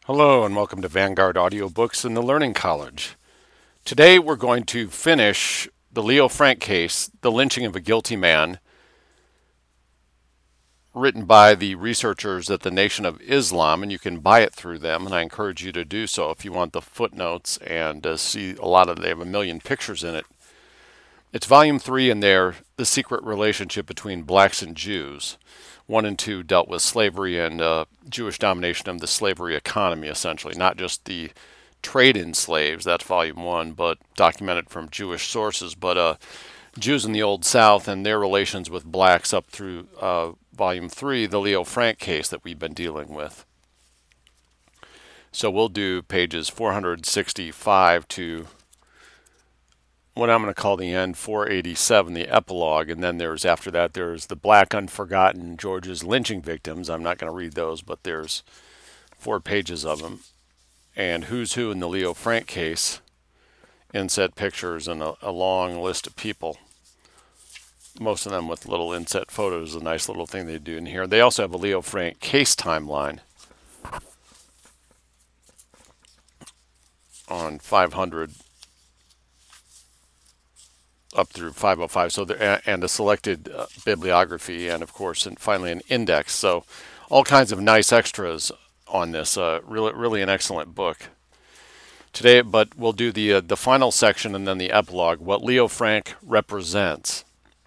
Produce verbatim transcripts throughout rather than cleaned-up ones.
Hello and welcome to Vanguard Audiobooks and the Learning College. Today we're going to finish the Leo Frank case, The Lynching of a Guilty Man, written by the researchers at the Nation of Islam, and you can buy it through them, and I encourage you to do so if you want the footnotes and uh, see a lot of, they have a million pictures in it. It's volume three in there, The Secret Relationship Between Blacks and Jews. One and two dealt with slavery and uh, Jewish domination of the slavery economy, essentially, not just the trade in slaves, that's volume one, but documented from Jewish sources, but uh, Jews in the Old South and their relations with blacks up through uh, volume three, the Leo Frank case that we've been dealing with. So we'll do pages four hundred sixty-five to what I'm going to call the end, four eighty-seven, the epilogue, and then there's, after that, there's the Black Unforgotten Georgia's Lynching Victims. I'm not going to read those, but there's four pages of them. And Who's Who in the Leo Frank case, inset pictures, and a, a long list of people. Most of them with little inset photos, a nice little thing they do in here. They also have a Leo Frank case timeline on five hundred up through five oh five, so there, and a selected uh, bibliography, and of course, and finally an index. So all kinds of nice extras on this. Uh, really, really an excellent book today. But we'll do the uh, the final section and then the epilogue. What Leo Frank represents.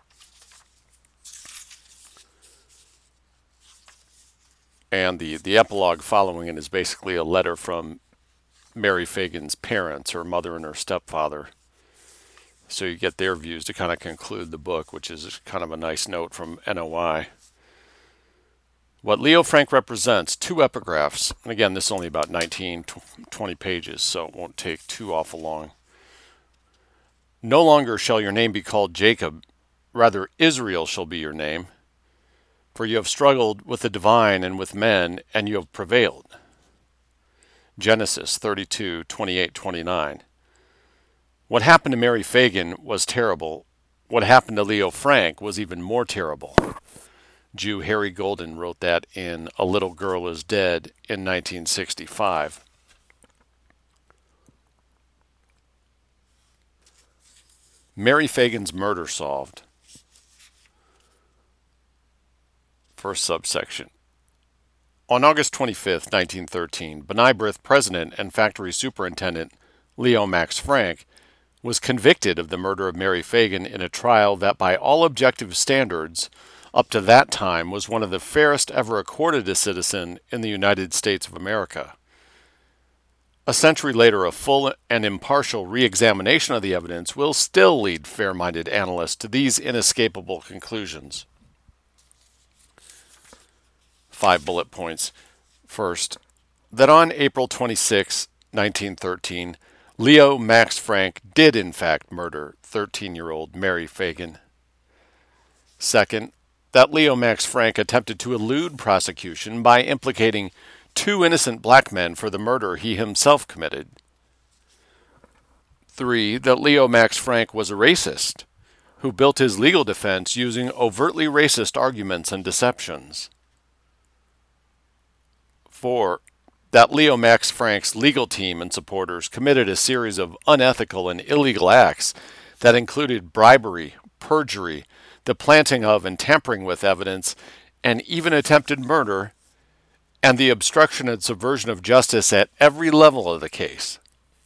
And the the epilogue following it is basically a letter from Mary Fagan's parents, her mother and her stepfather. So you get their views to kind of conclude the book, which is kind of a nice note from N O I. What Leo Frank represents, two epigraphs. And again, this is only about nineteen, twenty pages, so it won't take too awful long. No longer shall your name be called Jacob, rather Israel shall be your name. For you have struggled with the divine and with men, and you have prevailed. Genesis thirty-two, twenty-eight, twenty-nine. What happened to Mary Fagan was terrible. What happened to Leo Frank was even more terrible. Jew Harry Golden wrote that in A Little Girl is Dead in nineteen sixty-five. Mary Fagan's murder solved. First subsection. On August twenty-fifth, nineteen thirteen, B'nai B'rith president and factory superintendent Leo Max Frank was convicted of the murder of Mary Fagan in a trial that by all objective standards up to that time was one of the fairest ever accorded a citizen in the United States of America. A century later, a full and impartial re-examination of the evidence will still lead fair-minded analysts to these inescapable conclusions. Five bullet points. First, that on April twenty-sixth, nineteen thirteen, Leo Max Frank did in fact murder thirteen-year-old Mary Fagan. Second, that Leo Max Frank attempted to elude prosecution by implicating two innocent black men for the murder he himself committed. Three, that Leo Max Frank was a racist who built his legal defense using overtly racist arguments and deceptions. Four, that Leo Max Frank's legal team and supporters committed a series of unethical and illegal acts that included bribery, perjury, the planting of and tampering with evidence, and even attempted murder, and the obstruction and subversion of justice at every level of the case.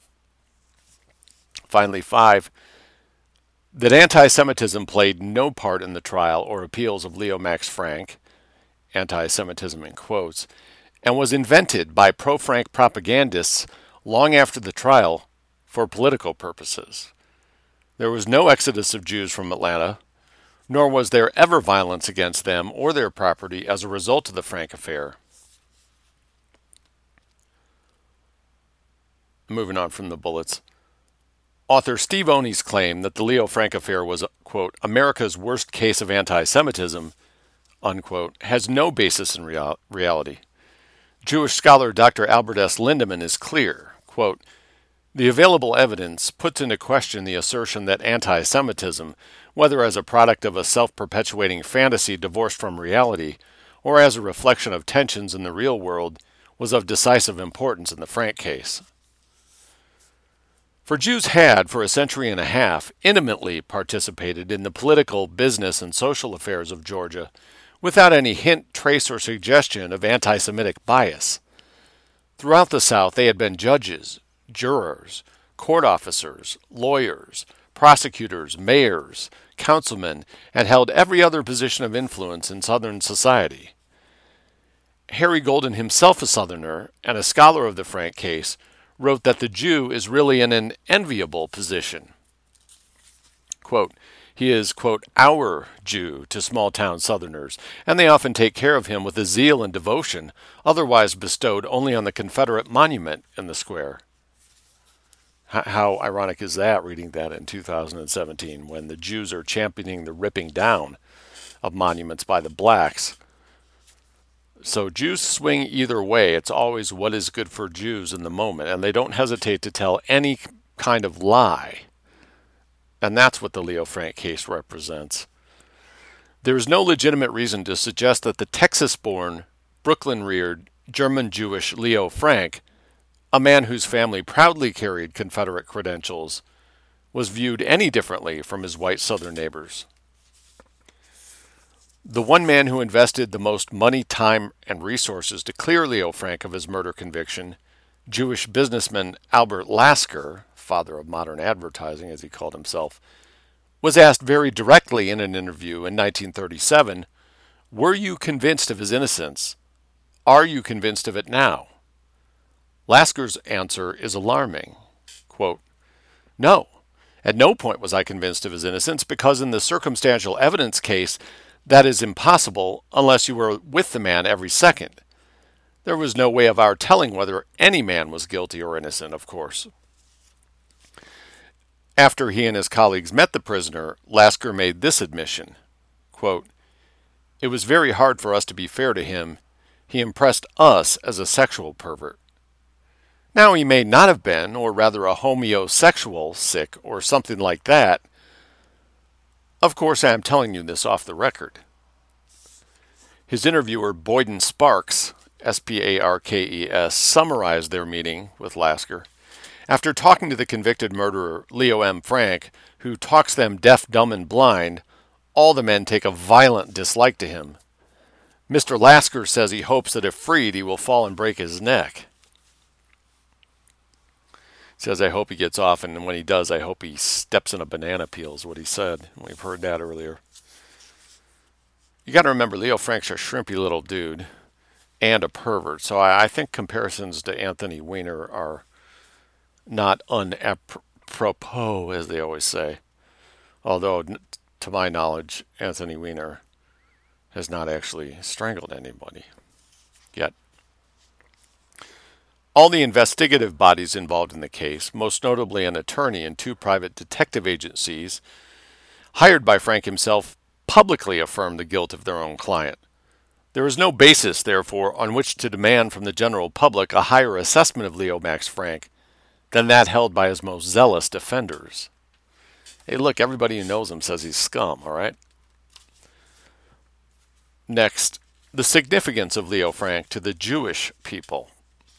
Finally, five, that anti-Semitism played no part in the trial or appeals of Leo Max Frank, anti-Semitism in quotes, and was invented by pro-Frank propagandists long after the trial for political purposes. There was no exodus of Jews from Atlanta, nor was there ever violence against them or their property as a result of the Frank affair. Moving on from the bullets. Author Steve Oney's claim that the Leo Frank affair was, quote, America's worst case of anti-Semitism, unquote, has no basis in real- reality. Jewish scholar Doctor Albert S. Lindemann is clear, quote, the available evidence puts into question the assertion that anti-Semitism, whether as a product of a self-perpetuating fantasy divorced from reality, or as a reflection of tensions in the real world, was of decisive importance in the Frank case. For Jews had, for a century and a half, intimately participated in the political, business, and social affairs of Georgia without any hint, trace, or suggestion of anti-Semitic bias. Throughout the South, they had been judges, jurors, court officers, lawyers, prosecutors, mayors, councilmen, and held every other position of influence in Southern society. Harry Golden, himself a Southerner and a scholar of the Frank case, wrote that the Jew is really in an enviable position. Quote, he is, quote, our Jew to small-town Southerners, and they often take care of him with a zeal and devotion otherwise bestowed only on the Confederate monument in the square. H- how ironic is that, reading that in two thousand seventeen, when the Jews are championing the ripping down of monuments by the blacks. So Jews swing either way. It's always what is good for Jews in the moment, and they don't hesitate to tell any kind of lie. And that's what the Leo Frank case represents. There is no legitimate reason to suggest that the Texas-born, Brooklyn-reared, German-Jewish Leo Frank, a man whose family proudly carried Confederate credentials, was viewed any differently from his white Southern neighbors. The one man who invested the most money, time, and resources to clear Leo Frank of his murder conviction, Jewish businessman Albert Lasker, father of modern advertising as he called himself, was asked very directly in an interview in nineteen thirty-seven, were you convinced of his innocence? Are you convinced of it now? Lasker's answer is alarming. Quote, no, at no point was I convinced of his innocence because in the circumstantial evidence case, that is impossible unless you were with the man every second. There was no way of our telling whether any man was guilty or innocent, of course. After he and his colleagues met the prisoner, Lasker made this admission, quote, it was very hard for us to be fair to him. He impressed us as a sexual pervert. Now he may not have been, or rather a homosexual sick, or something like that. Of course, I am telling you this off the record. His interviewer, Boyden Sparks, S P A R K E S, summarized their meeting with Lasker. After talking to the convicted murderer, Leo M. Frank, who talks them deaf, dumb, and blind, all the men take a violent dislike to him. Mister Lasker says he hopes that if freed, he will fall and break his neck. He says, I hope he gets off, and when he does, I hope he steps in a banana peel, is what he said. We've heard that earlier. You got to remember, Leo Frank's a shrimpy little dude and a pervert, so I, I think comparisons to Anthony Weiner are not unapropos, as they always say. Although, to my knowledge, Anthony Weiner has not actually strangled anybody yet. All the investigative bodies involved in the case, most notably an attorney and two private detective agencies, hired by Frank himself, publicly affirmed the guilt of their own client. There is no basis, therefore, on which to demand from the general public a higher assessment of Leo Max Frank than that held by his most zealous defenders. Hey, look, everybody who knows him says he's scum, all right? Next, the significance of Leo Frank to the Jewish people.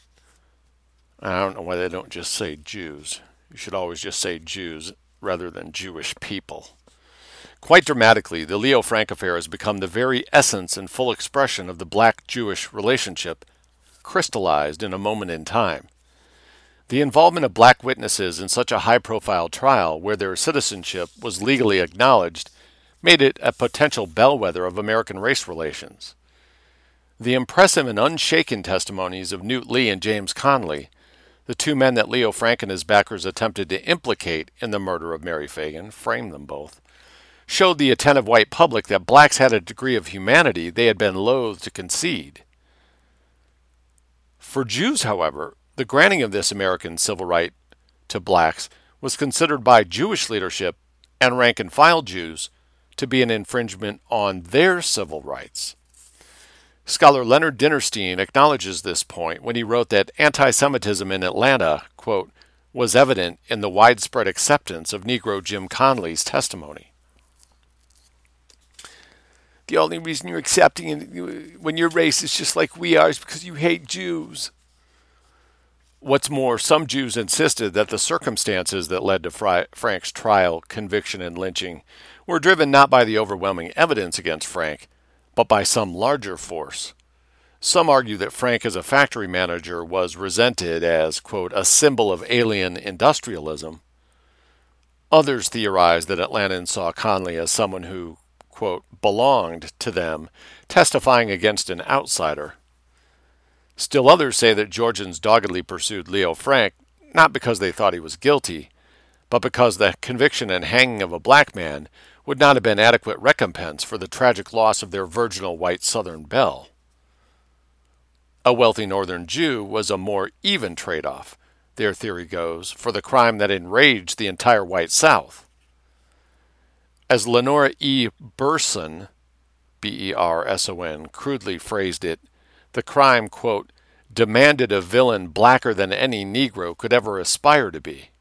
I don't know why they don't just say Jews. You should always just say Jews rather than Jewish people. Quite dramatically, the Leo Frank affair has become the very essence and full expression of the black-Jewish relationship, crystallized in a moment in time. The involvement of black witnesses in such a high-profile trial where their citizenship was legally acknowledged made it a potential bellwether of American race relations. The impressive and unshaken testimonies of Newt Lee and James Conley, the two men that Leo Frank and his backers attempted to implicate in the murder of Mary Phagan, framed them both, showed the attentive white public that blacks had a degree of humanity they had been loath to concede. For Jews, however, the granting of this American civil right to blacks was considered by Jewish leadership and rank-and-file Jews to be an infringement on their civil rights. Scholar Leonard Dinerstein acknowledges this point when he wrote that anti-Semitism in Atlanta, quote, was evident in the widespread acceptance of Negro Jim Conley's testimony. the only reason you're accepting it when you're racist just like we are is because you hate Jews. What's more, some Jews insisted that the circumstances that led to Fry- Frank's trial, conviction, and lynching were driven not by the overwhelming evidence against Frank, but by some larger force. Some argue that Frank as a factory manager was resented as, quote, a symbol of alien industrialism. Others theorize that Atlantans saw Conley as someone who, quote, belonged to them, testifying against an outsider. Still others say that Georgians doggedly pursued Leo Frank not because they thought he was guilty, but because the conviction and hanging of a black man would not have been adequate recompense for the tragic loss of their virginal white Southern belle. A wealthy Northern Jew was a more even trade-off, their theory goes, for the crime that enraged the entire white South. As Lenora E. Berson, B E R S O N, crudely phrased it, the crime, quote, demanded a villain blacker than any Negro could ever aspire to be.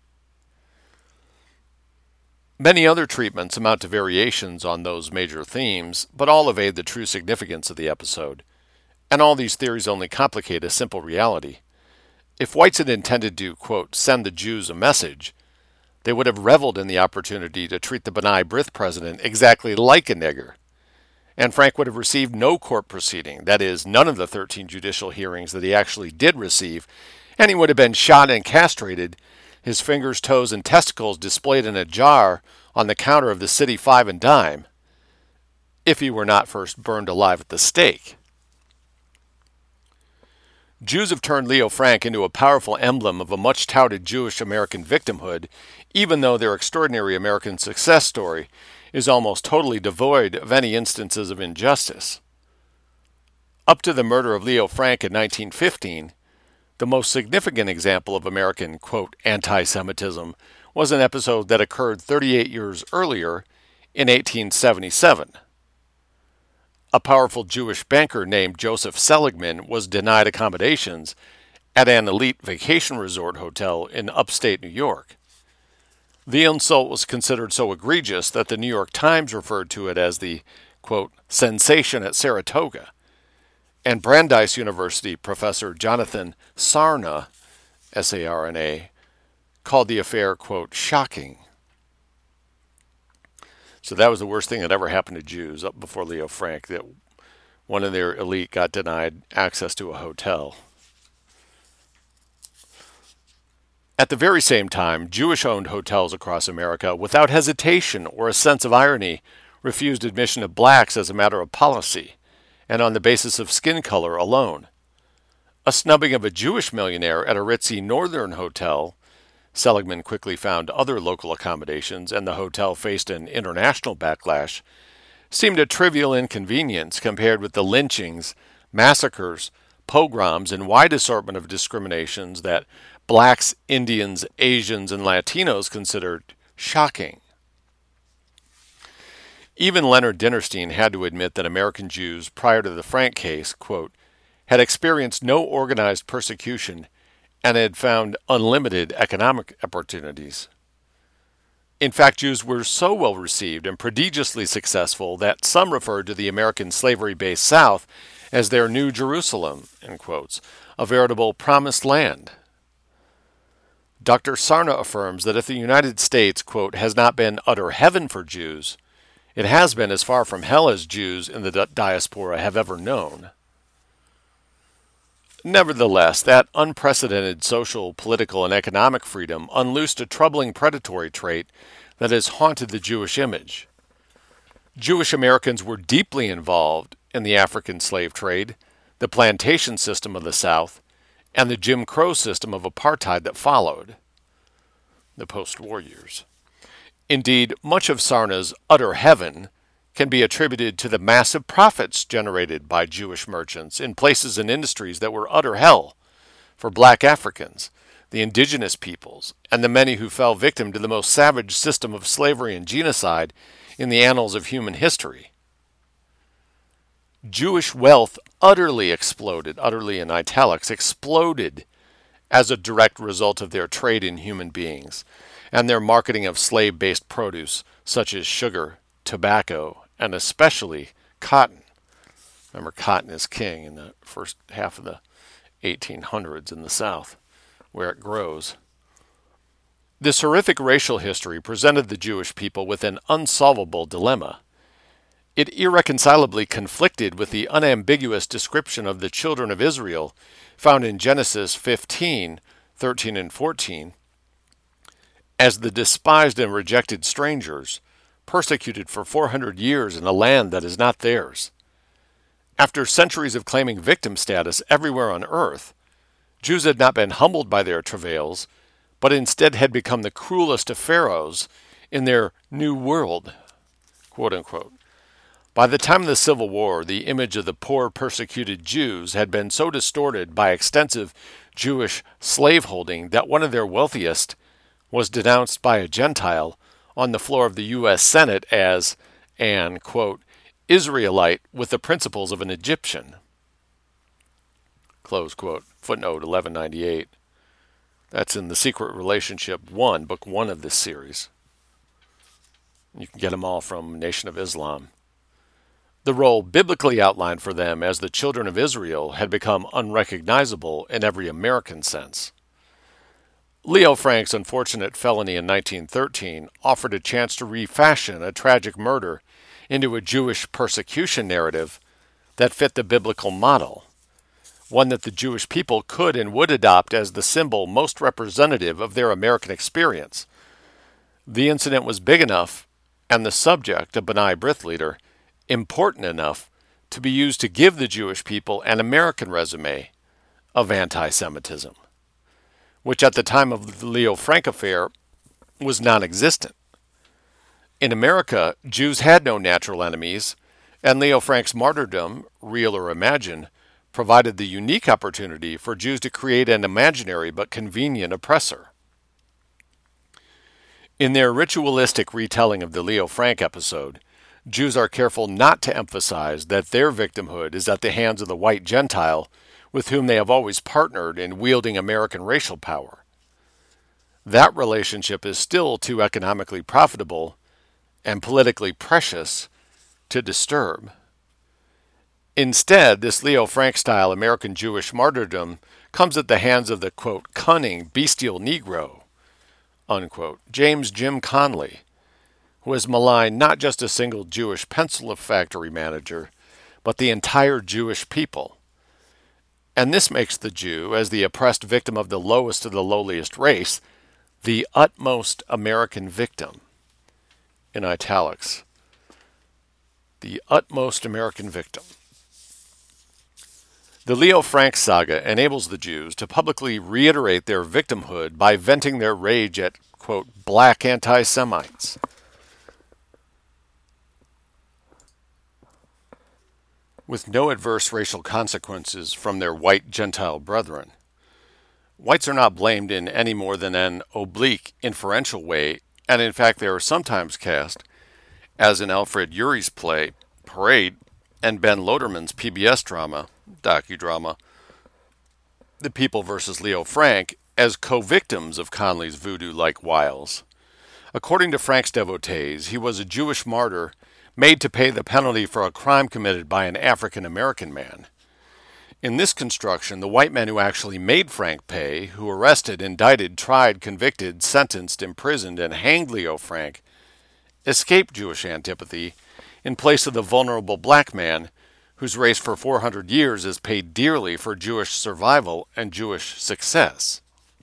Many other treatments amount to variations on those major themes, but all evade the true significance of the episode. And all these theories only complicate a simple reality. If whites had intended to, quote, send the Jews a message, they would have reveled in the opportunity to treat the B'nai B'rith president exactly like a nigger. And Frank would have received no court proceeding, that is, none of the thirteen judicial hearings that he actually did receive, and he would have been shot and castrated, his fingers, toes, and testicles displayed in a jar on the counter of the city five and dime, if he were not first burned alive at the stake. Jews have turned Leo Frank into a powerful emblem of a much-touted Jewish American victimhood, even though their extraordinary American success story is almost totally devoid of any instances of injustice. Up to the murder of Leo Frank in nineteen fifteen, the most significant example of American, quote, anti-Semitism was an episode that occurred thirty-eight years earlier in eighteen seventy-seven. A powerful Jewish banker named Joseph Seligman was denied accommodations at an elite vacation resort hotel in upstate New York. The insult was considered so egregious that the New York Times referred to it as the, quote, sensation at Saratoga, and Brandeis University professor Jonathan Sarna, S A R N A, called the affair, quote, shocking. So that was the worst thing that ever happened to Jews up before Leo Frank, that one of their elite got denied access to a hotel. At the very same time, Jewish-owned hotels across America, without hesitation or a sense of irony, refused admission of blacks as a matter of policy, and on the basis of skin color alone. A snubbing of a Jewish millionaire at a ritzy northern hotel, Seligman quickly found other local accommodations, and the hotel faced an international backlash, seemed a trivial inconvenience compared with the lynchings, massacres, pogroms, and wide assortment of discriminations that blacks, Indians, Asians, and Latinos considered shocking. Even Leonard Dinerstein had to admit that American Jews, prior to the Frank case, quote, had experienced no organized persecution and had found unlimited economic opportunities. In fact, Jews were so well received and prodigiously successful that some referred to the American slavery-based South as their New Jerusalem, in quotes, a veritable promised land. Doctor Sarna affirms that if the United States, quote, has not been utter heaven for Jews, it has been as far from hell as Jews in the diaspora have ever known. Nevertheless, that unprecedented social, political, and economic freedom unloosed a troubling predatory trait that has haunted the Jewish image. Jewish Americans were deeply involved in the African slave trade, the plantation system of the South, and the Jim Crow system of apartheid that followed, the post-war years. Indeed, much of Sarna's utter heaven can be attributed to the massive profits generated by Jewish merchants in places and industries that were utter hell for black Africans, the indigenous peoples, and the many who fell victim to the most savage system of slavery and genocide in the annals of human history. Jewish wealth utterly exploded, utterly in italics, exploded as a direct result of their trade in human beings and their marketing of slave-based produce such as sugar, tobacco, and especially cotton. Remember, cotton is king in the first half of the eighteen hundreds in the South, where it grows. This horrific racial history presented the Jewish people with an unsolvable dilemma. It irreconcilably conflicted with the unambiguous description of the children of Israel found in Genesis fifteen, thirteen, and fourteen as the despised and rejected strangers, persecuted for four hundred years in a land that is not theirs. After centuries of claiming victim status everywhere on earth, Jews had not been humbled by their travails, but instead had become the cruelest of pharaohs in their new world, quote unquote. By the time of the Civil War, the image of the poor persecuted Jews had been so distorted by extensive Jewish slaveholding that one of their wealthiest was denounced by a Gentile on the floor of the U S Senate as an, quote, Israelite with the principles of an Egyptian, close quote. Footnote eleven ninety-eight. That's in The Secret Relationship one, book one of this series. You can get them all from Nation of Islam. The role biblically outlined for them as the children of Israel had become unrecognizable in every American sense. Leo Frank's unfortunate felony in nineteen thirteen offered a chance to refashion a tragic murder into a Jewish persecution narrative that fit the biblical model, one that the Jewish people could and would adopt as the symbol most representative of their American experience. The incident was big enough, and the subject, a B'nai B'rith leader, important enough to be used to give the Jewish people an American resume of anti-Semitism, which at the time of the Leo Frank affair was non-existent. In America, Jews had no natural enemies, and Leo Frank's martyrdom, real or imagined, provided the unique opportunity for Jews to create an imaginary but convenient oppressor. In their ritualistic retelling of the Leo Frank episode, Jews are careful not to emphasize that their victimhood is at the hands of the white Gentile with whom they have always partnered in wielding American racial power. That relationship is still too economically profitable and politically precious to disturb. Instead, this Leo Frank-style American Jewish martyrdom comes at the hands of the, quote, cunning, bestial Negro, unquote, James Jim Conley, who has maligned not just a single Jewish pencil factory manager, but the entire Jewish people. And this makes the Jew, as the oppressed victim of the lowest of the lowliest race, the utmost American victim, in italics. The utmost American victim. The Leo Frank saga enables the Jews to publicly reiterate their victimhood by venting their rage at, quote, black anti-Semites. With no adverse racial consequences from their white Gentile brethren. Whites are not blamed in any more than an oblique, inferential way, and in fact they are sometimes cast, as in Alfred Urey's play, Parade, and Ben Loderman's P B S drama, docudrama, The People versus Leo Frank, as co-victims of Conley's voodoo-like wiles. According to Frank's devotees, he was a Jewish martyr made to pay the penalty for a crime committed by an African-American man. In this construction, the white men who actually made Frank pay, who arrested, indicted, tried, convicted, sentenced, imprisoned, and hanged Leo Frank, escaped Jewish antipathy in place of the vulnerable black man whose race for four hundred years has paid dearly for Jewish survival and Jewish success.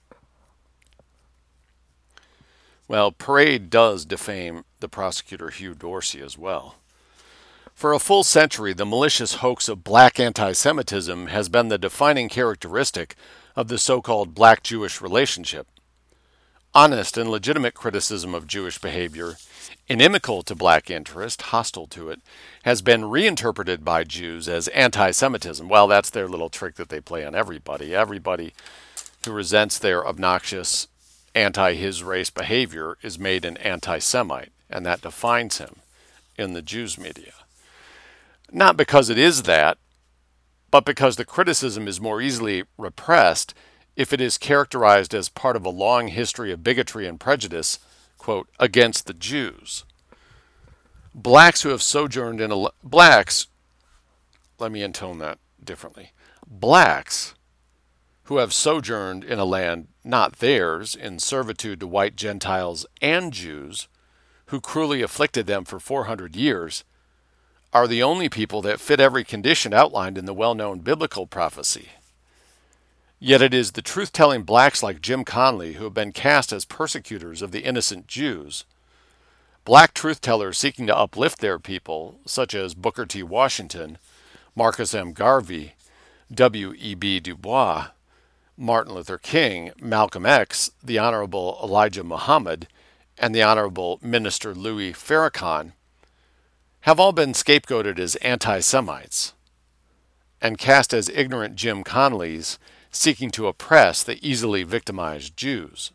Well, Parade does defame the prosecutor Hugh Dorsey as well. For a full century, the malicious hoax of black anti-Semitism has been the defining characteristic of the so-called black-Jewish relationship. Honest and legitimate criticism of Jewish behavior, inimical to black interest, hostile to it, has been reinterpreted by Jews as anti-Semitism. Well, that's their little trick that they play on everybody. Everybody who resents their obnoxious anti-his race behavior is made an anti-Semite, and that defines him in the Jews media. Not because it is that, but because the criticism is more easily repressed if it is characterized as part of a long history of bigotry and prejudice, quote, against the Jews. Blacks who have sojourned in a blacks, let me intone that differently. Blacks who have sojourned in a land not theirs in servitude to white Gentiles and Jews, who cruelly afflicted them for four hundred years, are the only people that fit every condition outlined in the well-known biblical prophecy. Yet it is the truth-telling blacks like Jim Conley who have been cast as persecutors of the innocent Jews. Black truth-tellers seeking to uplift their people, such as Booker T. Washington, Marcus M. Garvey, W E B Du Bois, Martin Luther King, Malcolm X, the Honorable Elijah Muhammad, and the Honorable Minister Louis Farrakhan, have all been scapegoated as anti-Semites and cast as ignorant Jim Conleys seeking to oppress the easily victimized Jews.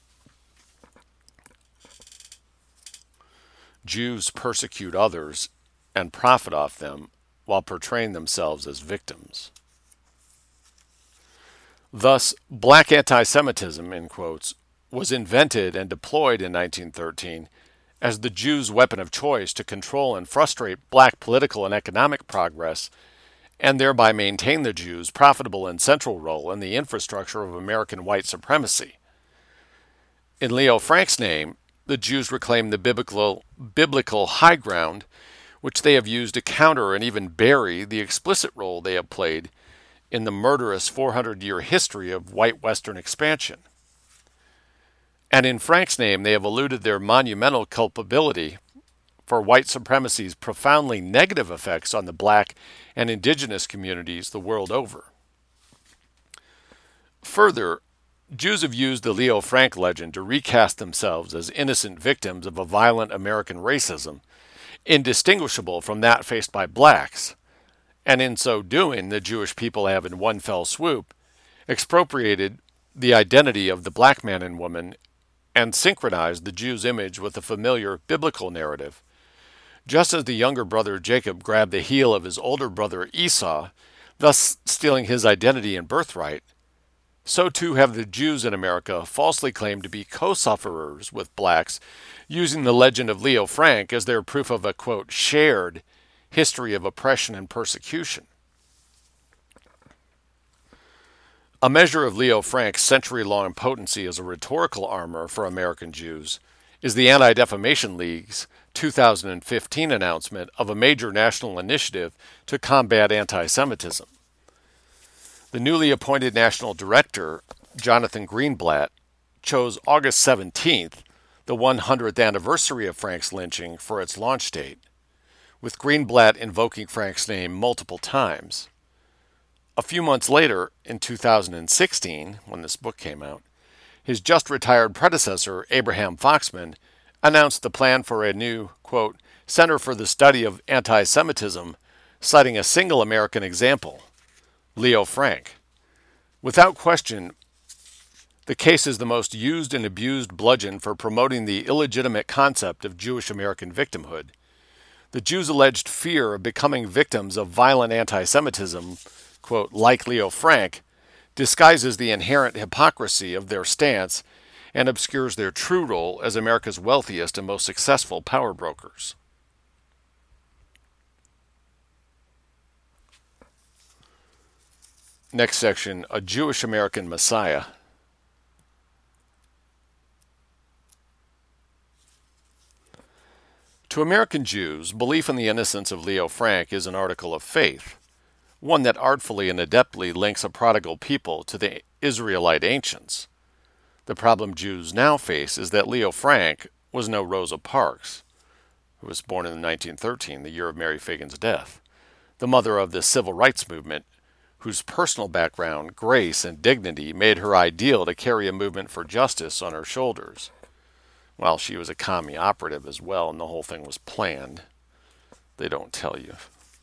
Jews persecute others and profit off them while portraying themselves as victims. Thus, black anti-Semitism, in quotes, was invented and deployed in nineteen thirteen as the Jews' weapon of choice to control and frustrate black political and economic progress, and thereby maintain the Jews' profitable and central role in the infrastructure of American white supremacy. In Leo Frank's name, the Jews reclaim the biblical, biblical high ground, which they have used to counter and even bury the explicit role they have played in the murderous four hundred year history of white Western expansion. And in Frank's name, they have eluded their monumental culpability for white supremacy's profoundly negative effects on the black and indigenous communities the world over. Further, Jews have used the Leo Frank legend to recast themselves as innocent victims of a violent American racism, indistinguishable from that faced by blacks, and in so doing, the Jewish people have in one fell swoop expropriated the identity of the black man and woman and synchronized the Jew's image with the familiar biblical narrative. Just as the younger brother Jacob grabbed the heel of his older brother Esau, thus stealing his identity and birthright, so too have the Jews in America falsely claimed to be co-sufferers with blacks, using the legend of Leo Frank as their proof of a, quote, shared history of oppression and persecution. A measure of Leo Frank's century-long potency as a rhetorical armor for American Jews is the Anti-Defamation League's two thousand fifteen announcement of a major national initiative to combat anti-Semitism. The newly appointed national director, Jonathan Greenblatt, chose August seventeenth, the one hundredth anniversary of Frank's lynching, for its launch date, with Greenblatt invoking Frank's name multiple times. A few months later, in two thousand sixteen, when this book came out, his just-retired predecessor, Abraham Foxman, announced the plan for a new, quote, Center for the Study of Anti-Semitism, citing a single American example, Leo Frank. Without question, the case is the most used and abused bludgeon for promoting the illegitimate concept of Jewish American victimhood. The Jews' alleged fear of becoming victims of violent anti-Semitism, quote, like Leo Frank, disguises the inherent hypocrisy of their stance and obscures their true role as America's wealthiest and most successful power brokers. Next section, A Jewish American Messiah. To American Jews, belief in the innocence of Leo Frank is an article of faith, one that artfully and adeptly links a prodigal people to the Israelite ancients. The problem Jews now face is that Leo Frank was no Rosa Parks, who was born in nineteen thirteen, the year of Mary Phagan's death, the mother of the civil rights movement, whose personal background, grace, and dignity made her ideal to carry a movement for justice on her shoulders. Well, she was a commie operative as well, and the whole thing was planned. They don't tell you.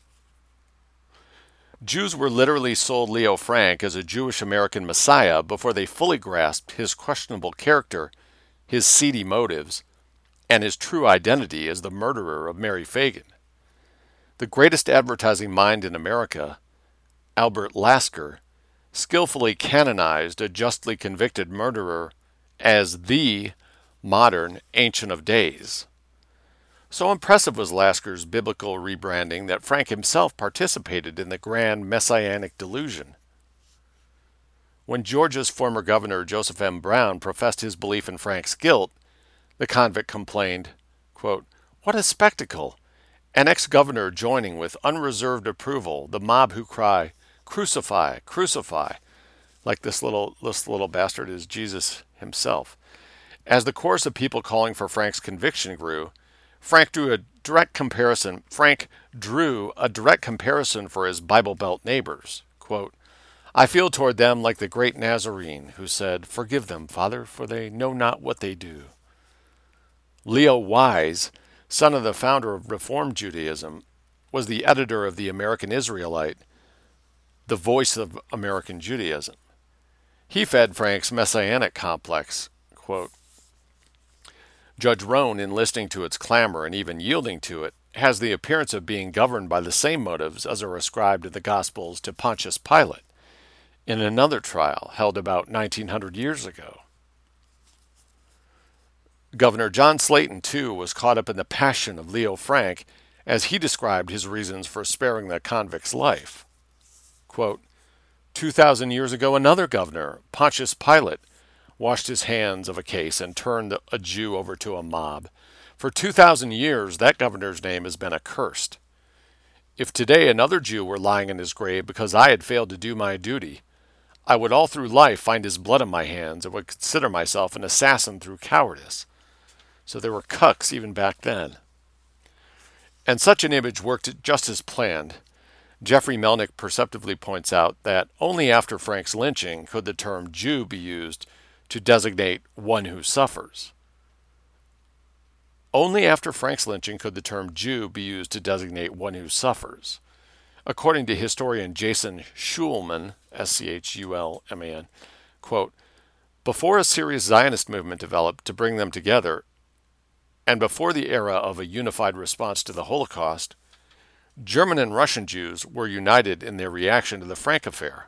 Jews were literally sold Leo Frank as a Jewish American Messiah before they fully grasped his questionable character, his seedy motives, and his true identity as the murderer of Mary Phagan. The greatest advertising mind in America, Albert Lasker, skillfully canonized a justly convicted murderer as the modern Ancient of Days. So impressive was Lasker's biblical rebranding that Frank himself participated in the grand messianic delusion. When Georgia's former governor, Joseph M. Brown, professed his belief in Frank's guilt, the convict complained, quote, "What a spectacle! An ex-governor joining with unreserved approval the mob who cry, 'Crucify, crucify,' like this little, this little bastard is Jesus himself." As the chorus of people calling for Frank's conviction grew, Frank drew a direct comparison. Frank drew a direct comparison for his Bible Belt neighbors. Quote, "I feel toward them like the great Nazarene who said, 'Forgive them, Father, for they know not what they do.'" Leo Wise, son of the founder of Reform Judaism, was the editor of the American Israelite, the voice of American Judaism. He fed Frank's messianic complex. Quote, "Judge Roan, in listening to its clamor and even yielding to it, has the appearance of being governed by the same motives as are ascribed in the Gospels to Pontius Pilate in another trial held about nineteen hundred years ago. Governor John Slayton, too, was caught up in the passion of Leo Frank as he described his reasons for sparing the convict's life. Quote, Two thousand years ago, another governor, Pontius Pilate, washed his hands of a case and turned a Jew over to a mob. For two thousand years, that governor's name has been accursed. If today another Jew were lying in his grave because I had failed to do my duty, I would all through life find his blood on my hands and would consider myself an assassin through cowardice. So there were cucks even back then. And such an image worked just as planned. Jeffrey Melnick perceptively points out that only after Frank's lynching could the term Jew be used to designate one who suffers. Only after Frank's lynching could the term Jew be used to designate one who suffers. According to historian Jason Schulman, S C H U L M A N, quote, "Before a serious Zionist movement developed to bring them together, and before the era of a unified response to the Holocaust, German and Russian Jews were united in their reaction to the Frank affair."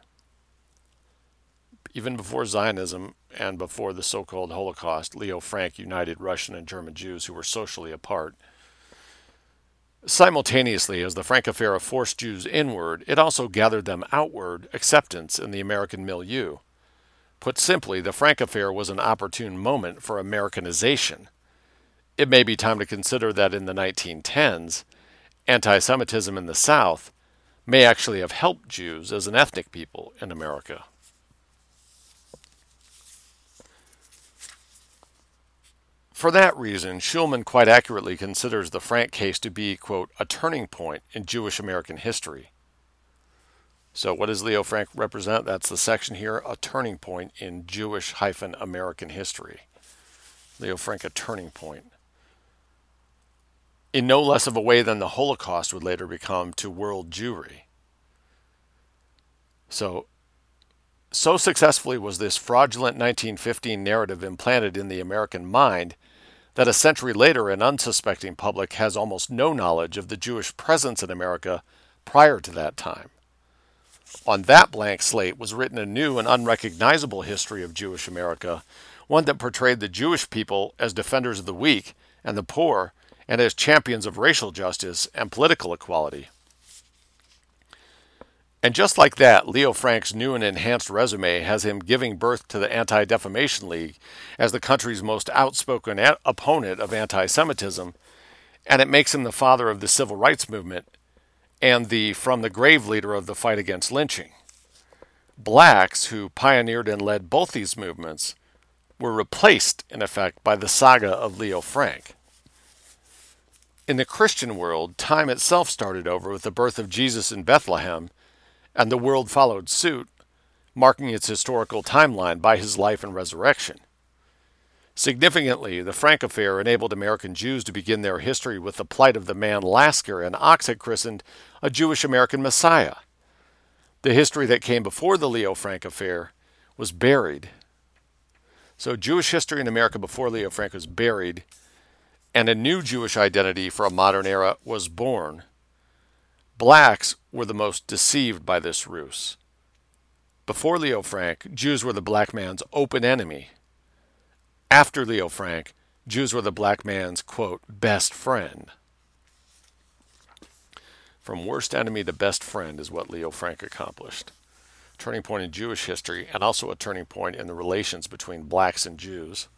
Even before Zionism and before the so-called Holocaust, Leo Frank united Russian and German Jews who were socially apart. Simultaneously, as the Frank affair forced Jews inward, it also gathered them outward acceptance in the American milieu. Put simply, the Frank affair was an opportune moment for Americanization. It may be time to consider that in the nineteen tens, anti-Semitism in the South may actually have helped Jews as an ethnic people in America. For that reason, Schulman quite accurately considers the Frank case to be, quote, "a turning point in Jewish American history." So what does Leo Frank represent? That's the section here, a turning point in Jewish-American history. Leo Frank, a turning point. In no less of a way than the Holocaust would later become to world Jewry. So, so successfully was this fraudulent nineteen fifteen narrative implanted in the American mind that a century later an unsuspecting public has almost no knowledge of the Jewish presence in America prior to that time. On that blank slate was written a new and unrecognizable history of Jewish America, one that portrayed the Jewish people as defenders of the weak and the poor, and as champions of racial justice and political equality. And just like that, Leo Frank's new and enhanced resume has him giving birth to the Anti-Defamation League as the country's most outspoken a- opponent of anti-Semitism, and it makes him the father of the civil rights movement and the from-the-grave leader of the fight against lynching. Blacks, who pioneered and led both these movements, were replaced, in effect, by the saga of Leo Frank. In the Christian world, time itself started over with the birth of Jesus in Bethlehem, and the world followed suit, marking its historical timeline by his life and resurrection. Significantly, the Frank affair enabled American Jews to begin their history with the plight of the man Lasker and Ox had christened a Jewish American Messiah. The history that came before the Leo Frank affair was buried. So Jewish history in America before Leo Frank was buried, and a new Jewish identity for a modern era was born. Blacks were the most deceived by this ruse. Before Leo Frank, Jews were the black man's open enemy. After Leo Frank, Jews were the black man's, quote, best friend. From worst enemy to best friend is what Leo Frank accomplished. Turning point in Jewish history, and also a turning point in the relations between blacks and Jews.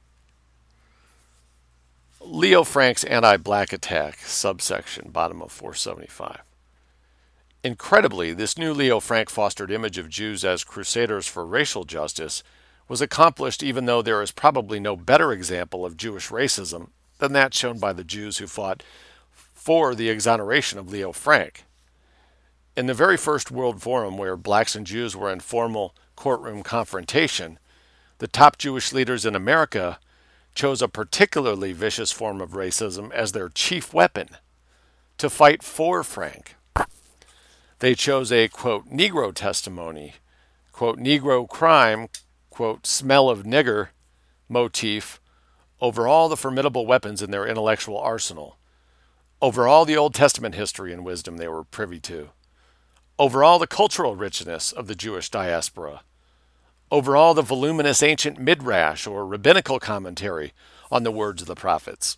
Leo Frank's anti-black attack, subsection, bottom of four seventy-five. Incredibly, this new Leo Frank fostered image of Jews as crusaders for racial justice was accomplished even though there is probably no better example of Jewish racism than that shown by the Jews who fought for the exoneration of Leo Frank. In the very first World Forum, where blacks and Jews were in formal courtroom confrontation, the top Jewish leaders in America chose a particularly vicious form of racism as their chief weapon to fight for Frank. They chose a, quote, Negro testimony, quote, Negro crime, quote, smell of nigger motif over all the formidable weapons in their intellectual arsenal, over all the Old Testament history and wisdom they were privy to, over all the cultural richness of the Jewish diaspora, over all the voluminous ancient midrash or rabbinical commentary on the words of the prophets.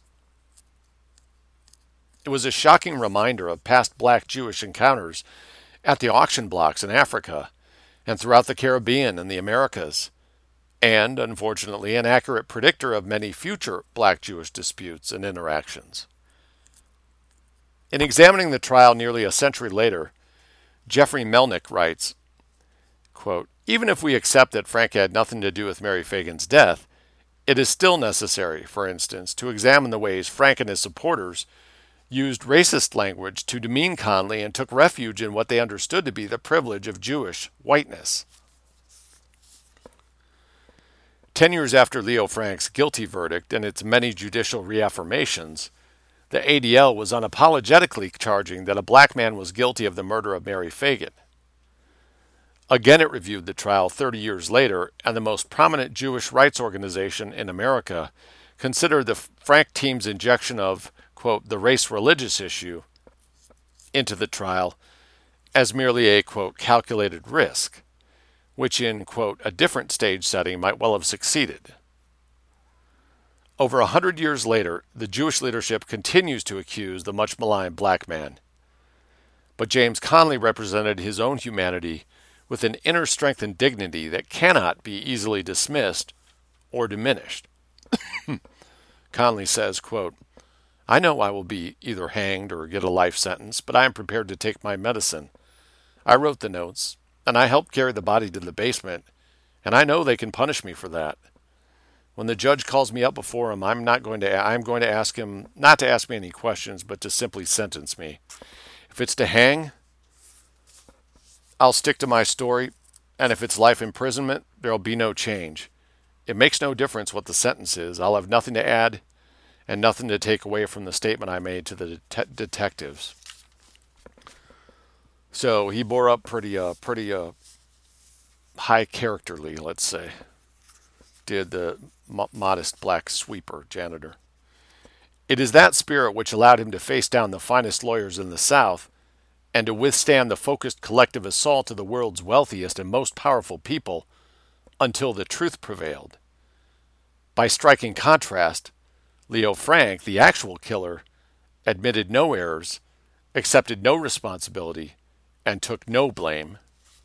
It was a shocking reminder of past black Jewish encounters at the auction blocks in Africa and throughout the Caribbean and the Americas, and, unfortunately, an accurate predictor of many future black Jewish disputes and interactions. In examining the trial nearly a century later, Jeffrey Melnick writes, quote, even if we accept that Frank had nothing to do with Mary Phagan's death, it is still necessary, for instance, to examine the ways Frank and his supporters used racist language to demean Conley and took refuge in what they understood to be the privilege of Jewish whiteness. Ten years after Leo Frank's guilty verdict and its many judicial reaffirmations, the A D L was unapologetically charging that a black man was guilty of the murder of Mary Phagan. Again, it reviewed the trial thirty years later, and the most prominent Jewish rights organization in America considered the Frank team's injection of, quote, the race-religious issue into the trial as merely a, quote, calculated risk, which in, quote, a different stage setting might well have succeeded. Over a hundred years later, the Jewish leadership continues to accuse the much maligned black man. But James Conley represented his own humanity with an inner strength and dignity that cannot be easily dismissed or diminished. Conley says, quote, I know I will be either hanged or get a life sentence, but I am prepared to take my medicine. I wrote the notes, and I helped carry the body to the basement, and I know they can punish me for that. When the judge calls me up before him, I'm not going to I'm going to ask him not to ask me any questions, but to simply sentence me. If it's to hang, I'll stick to my story, and if it's life imprisonment, there'll be no change. It makes no difference what the sentence is. I'll have nothing to add and nothing to take away from the statement I made to the det- detectives. So he bore up pretty, uh, pretty uh, high characterly, let's say, did the mo- modest black sweeper janitor. It is that spirit which allowed him to face down the finest lawyers in the South and to withstand the focused collective assault of the world's wealthiest and most powerful people until the truth prevailed. By striking contrast, Leo Frank, the actual killer, admitted no errors, accepted no responsibility, and took no blame.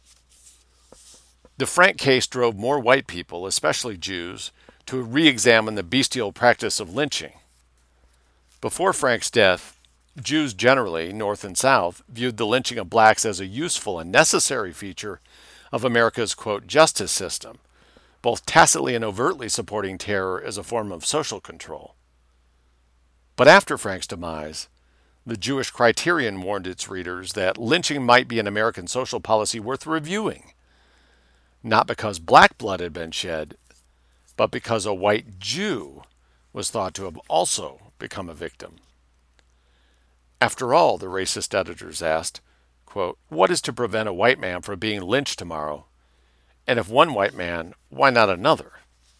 The Frank case drove more white people, especially Jews, to re-examine the bestial practice of lynching. Before Frank's death, Jews generally, North and South, viewed the lynching of blacks as a useful and necessary feature of America's, quote, justice system, both tacitly and overtly supporting terror as a form of social control. But after Frank's demise, the Jewish Criterion warned its readers that lynching might be an American social policy worth reviewing, not because black blood had been shed, but because a white Jew was thought to have also become a victim. After all, the racist editors asked, quote, what is to prevent a white man from being lynched tomorrow? And if one white man, why not another?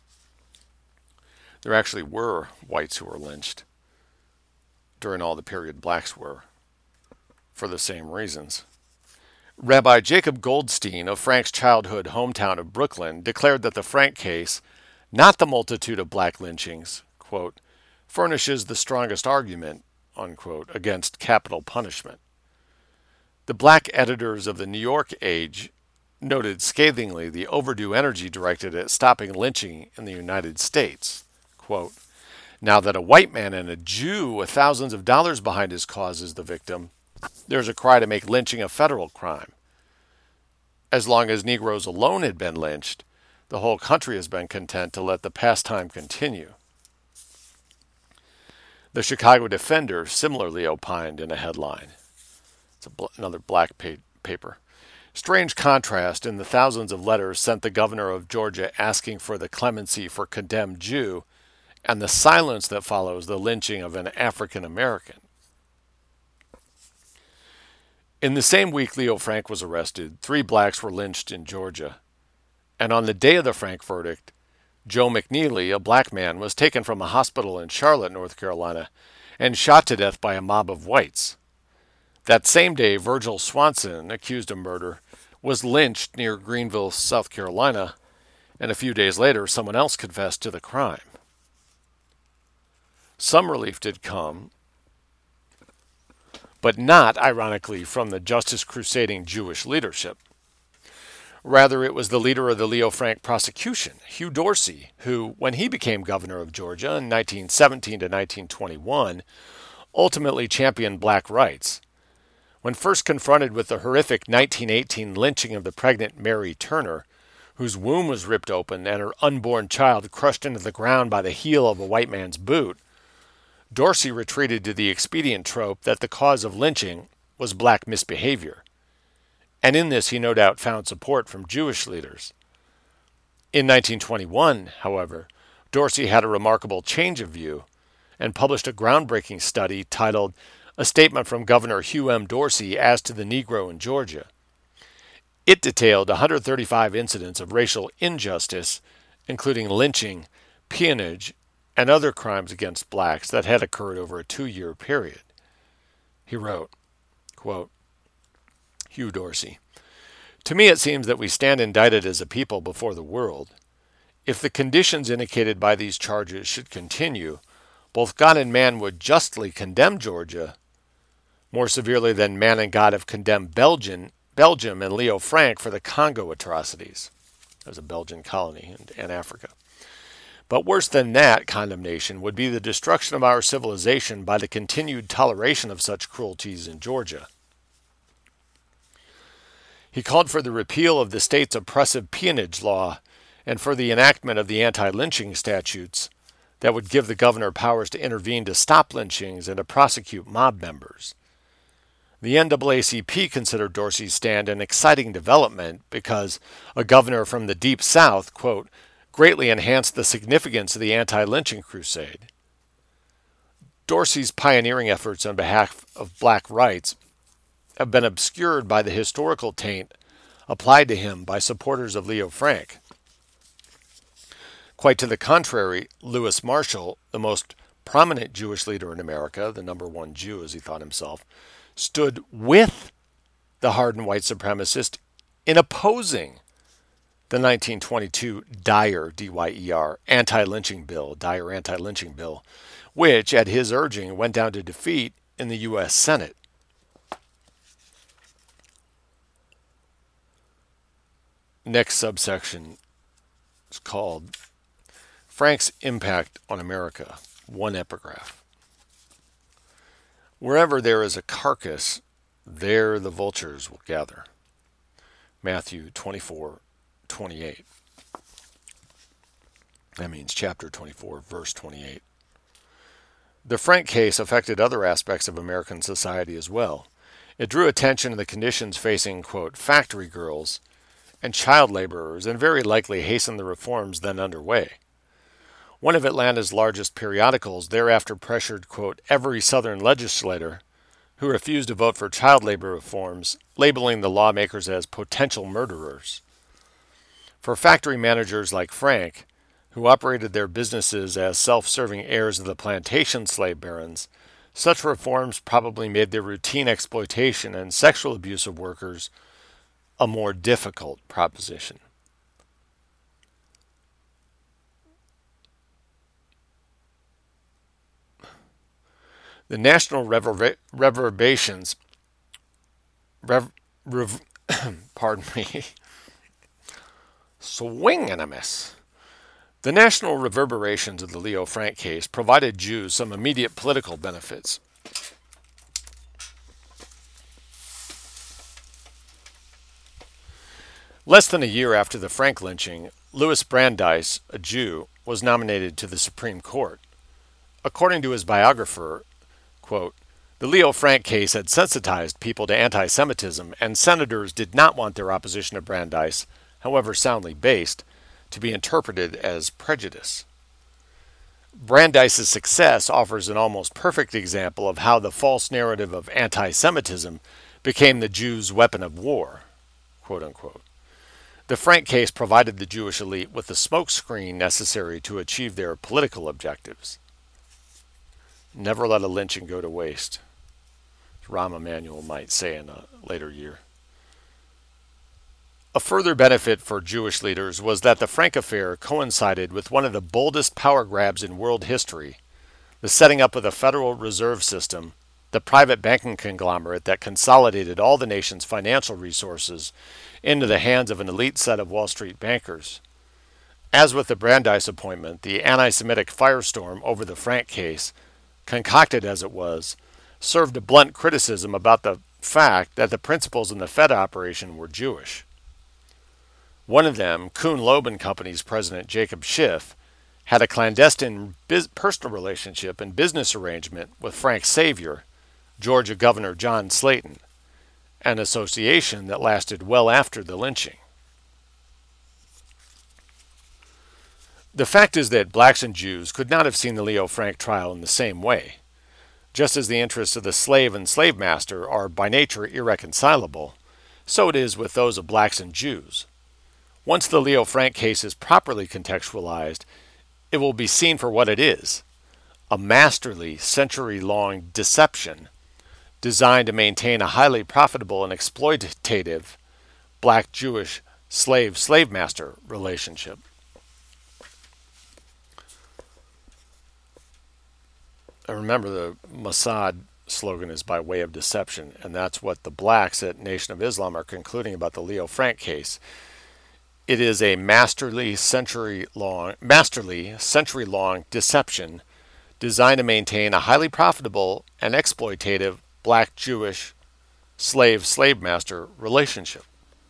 There actually were whites who were lynched during all the period blacks were, for the same reasons. Rabbi Jacob Goldstein of Frank's childhood hometown of Brooklyn declared that the Frank case, not the multitude of black lynchings, quote, furnishes the strongest argument, unquote, against capital punishment. The black editors of the New York Age noted scathingly the overdue energy directed at stopping lynching in the United States. Quote, now that a white man and a Jew with thousands of dollars behind his cause is the victim, there's a cry to make lynching a federal crime. As long as Negroes alone had been lynched, the whole country has been content to let the pastime continue. The Chicago Defender similarly opined in a headline. It's a bl- another black pa- paper. Strange contrast in the thousands of letters sent the governor of Georgia asking for the clemency for condemned Jew and the silence that follows the lynching of an African American. In the same week Leo Frank was arrested, three blacks were lynched in Georgia. And on the day of the Frank verdict, Joe McNeely, a black man, was taken from a hospital in Charlotte, North Carolina, and shot to death by a mob of whites. That same day, Virgil Swanson, accused of murder, was lynched near Greenville, South Carolina, and a few days later, someone else confessed to the crime. Some relief did come, but not, ironically, from the justice crusading Jewish leadership. Rather, it was the leader of the Leo Frank prosecution, Hugh Dorsey, who, when he became governor of Georgia in nineteen seventeen to nineteen twenty-one, ultimately championed black rights. When first confronted with the horrific nineteen eighteen lynching of the pregnant Mary Turner, whose womb was ripped open and her unborn child crushed into the ground by the heel of a white man's boot, Dorsey retreated to the expedient trope that the cause of lynching was black misbehavior. And in this he no doubt found support from Jewish leaders. In nineteen twenty-one, however, Dorsey had a remarkable change of view and published a groundbreaking study titled A Statement from Governor Hugh M. Dorsey as to the Negro in Georgia. It detailed one hundred thirty-five incidents of racial injustice, including lynching, peonage, and other crimes against blacks that had occurred over a two-year period. He wrote, quote, Hugh Dorsey, to me it seems that we stand indicted as a people before the world. If the conditions indicated by these charges should continue, both God and man would justly condemn Georgia more severely than man and God have condemned Belgium, Belgium and Leo Frank for the Congo atrocities. That was a Belgian colony in, in Africa. But worse than that condemnation would be the destruction of our civilization by the continued toleration of such cruelties in Georgia. He called for the repeal of the state's oppressive peonage law and for the enactment of the anti-lynching statutes that would give the governor powers to intervene to stop lynchings and to prosecute mob members. The N double A C P considered Dorsey's stand an exciting development because a governor from the Deep South, quote, greatly enhanced the significance of the anti-lynching crusade. Dorsey's pioneering efforts on behalf of black rights have been obscured by the historical taint applied to him by supporters of Leo Frank. Quite to the contrary, Lewis Marshall, the most prominent Jewish leader in America, the number one Jew as he thought himself, stood with the hardened white supremacist in opposing the nineteen twenty-two Dyer, D Y E R, anti-lynching bill, Dyer anti-lynching bill, which, at his urging, went down to defeat in the U S Senate. Next subsection is called Frank's Impact on America, one epigraph. Wherever there is a carcass, there the vultures will gather. Matthew twenty-four twenty-eight. That means chapter twenty-four, verse twenty-eight. The Frank case affected other aspects of American society as well. It drew attention to the conditions facing, quote, factory girls and child laborers, and very likely hastened the reforms then underway. One of Atlanta's largest periodicals thereafter pressured, quote, every Southern legislator who refused to vote for child labor reforms, labeling the lawmakers as potential murderers. For factory managers like Frank, who operated their businesses as self-serving heirs of the plantation slave barons, such reforms probably made their routine exploitation and sexual abuse of workers a more difficult proposition. The national reverber- reverberations, rev, rev, pardon me, swing and a miss. The national reverberations of the Leo Frank case provided Jews some immediate political benefits. Less than a year after the Frank lynching, Louis Brandeis, a Jew, was nominated to the Supreme Court. According to his biographer, quote, the Leo Frank case had sensitized people to anti-Semitism, and senators did not want their opposition to Brandeis, however soundly based, to be interpreted as prejudice. Brandeis' success offers an almost perfect example of how the false narrative of anti-Semitism became the Jews' weapon of war, quote unquote. The Frank case provided the Jewish elite with the smokescreen necessary to achieve their political objectives. Never let a lynching go to waste, as Rahm Emanuel might say in a later year. A further benefit for Jewish leaders was that the Frank affair coincided with one of the boldest power grabs in world history, the setting up of the Federal Reserve System, the private banking conglomerate that consolidated all the nation's financial resources into the hands of an elite set of Wall Street bankers. As with the Brandeis appointment, the anti-Semitic firestorm over the Frank case, concocted as it was, served to blunt criticism about the fact that the principals in the Fed operation were Jewish. One of them, Kuhn Loeb and Company's president Jacob Schiff, had a clandestine biz- personal relationship and business arrangement with Frank's savior, Georgia Governor John Slayton, an association that lasted well after the lynching. The fact is that blacks and Jews could not have seen the Leo Frank trial in the same way. Just as the interests of the slave and slave master are by nature irreconcilable, so it is with those of blacks and Jews. Once the Leo Frank case is properly contextualized, it will be seen for what it is, a masterly, century-long deception designed to maintain a highly profitable and exploitative black-Jewish slave-slave master relationship. And remember, the Mossad slogan is by way of deception, and that's what the blacks at Nation of Islam are concluding about the Leo Frank case. It is a masterly, century-long, masterly, century-long deception designed to maintain a highly profitable and exploitative black-Jewish slave-slave master relationship.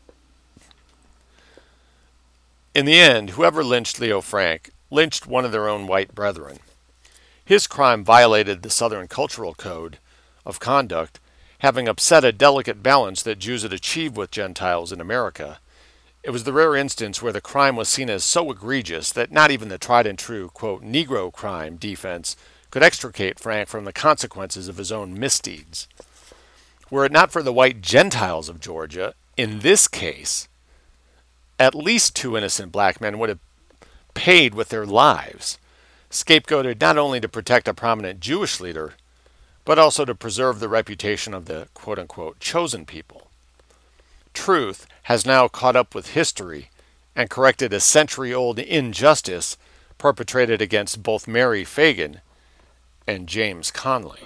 In the end, whoever lynched Leo Frank lynched one of their own white brethren. His crime violated the Southern cultural code of conduct, having upset a delicate balance that Jews had achieved with Gentiles in America. It was the rare instance where the crime was seen as so egregious that not even the tried-and-true, quote, Negro crime defense could extricate Frank from the consequences of his own misdeeds. Were it not for the white Gentiles of Georgia, in this case, at least two innocent black men would have paid with their lives, scapegoated not only to protect a prominent Jewish leader, but also to preserve the reputation of the quote-unquote chosen people. Truth has now caught up with history and corrected a century-old injustice perpetrated against both Mary Phagan and James Conley.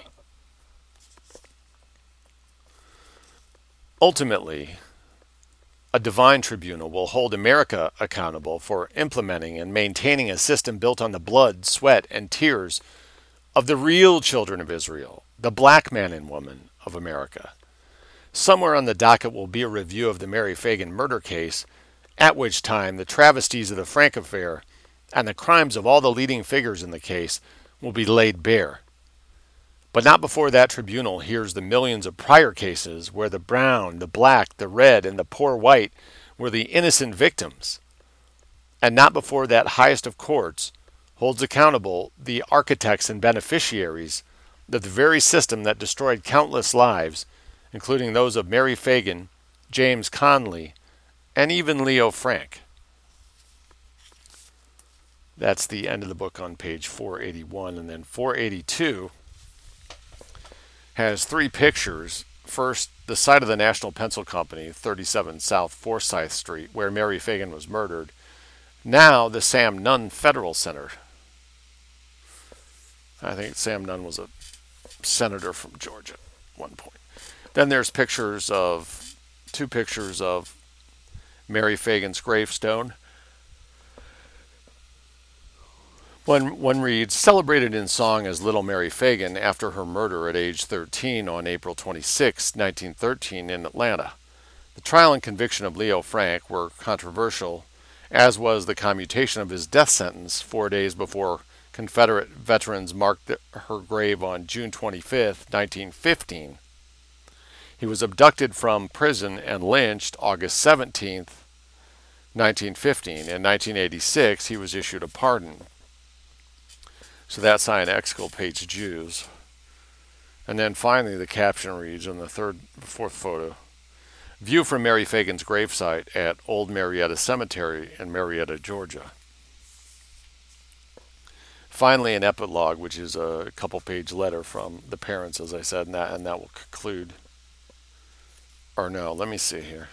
Ultimately, a divine tribunal will hold America accountable for implementing and maintaining a system built on the blood, sweat, and tears of the real children of Israel, the black man and woman of America. Somewhere on the docket will be a review of the Mary Phagan murder case, at which time the travesties of the Frank affair and the crimes of all the leading figures in the case will be laid bare. But not before that tribunal hears the millions of prior cases where the brown, the black, the red, and the poor white were the innocent victims. And not before that highest of courts holds accountable the architects and beneficiaries of the very system that destroyed countless lives, including those of Mary Phagan, James Conley, and even Leo Frank. That's the end of the book on page four eighty-one, and then four eighty-two has three pictures. First, the site of the National Pencil Company, thirty-seven South Forsyth Street, where Mary Phagan was murdered. Now, the Sam Nunn Federal Center. I think Sam Nunn was a senator from Georgia at one point. Then there's pictures of, two pictures of Mary Phagan's gravestone. One, one reads, celebrated in song as Little Mary Phagan after her murder at age thirteen on April twenty-sixth, nineteen thirteen in Atlanta. The trial and conviction of Leo Frank were controversial, as was the commutation of his death sentence four days before Confederate veterans marked the, her grave on June twenty-fifth, nineteen fifteen. He was abducted from prison and lynched August seventeenth, nineteen fifteen. In nineteen eighty-six, he was issued a pardon. So that sign exculpates Jews. And then finally the caption reads on the third, fourth photo, view from Mary Phagan's gravesite at Old Marietta Cemetery in Marietta, Georgia. Finally, an epilogue, which is a couple-page letter from the parents, as I said, and that, and that will conclude. Or no, let me see here.